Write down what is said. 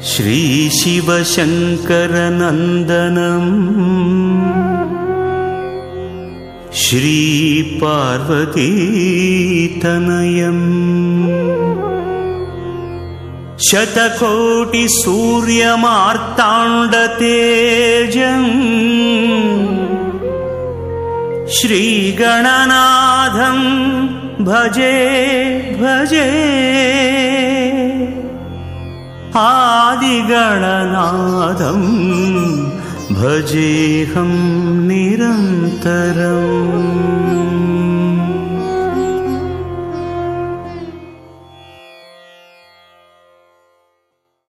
श्री शिवशङ्करनन्दनम् श्री पार्वतीतनयम् शतकोटि सूर्यमार्ताण्डतेजम् श्रीगणनाथं भजे भजे आदिगणनाथं भजेऽहं निरन्तरम्।